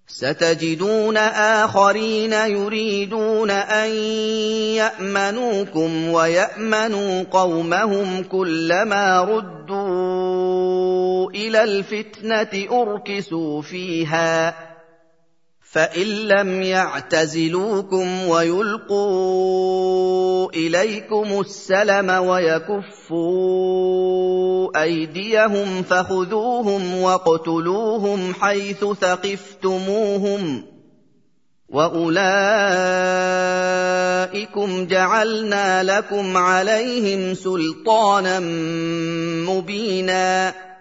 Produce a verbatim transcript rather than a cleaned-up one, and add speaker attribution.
Speaker 1: سَتَجِدُونَ آخَرِينَ يُرِيدُونَ أَن يَأْمَنُوكُمْ وَيَأْمَنُوا قَوْمَهُمْ كُلَّمَا رُدُّوا إِلَى الْفِتْنَةِ أُرْكِسُوا فِيهَا ۚ فَإِن لَّمْ يَعْتَزِلُوكُمْ وَيُلْقُوا إِلَيْكُمُ السَّلَمَ وَيَكُفُّوا أَيْدِيَهُمْ فَخُذُوهُمْ وَاقْتُلُوهُمْ حَيْثُ ثَقِفْتُمُوهُمْ ۚ وَأُولَٰئِكُمْ جَعَلْنَا لَكُمْ عَلَيْهِمْ سُلْطَانًا مُّبِينًا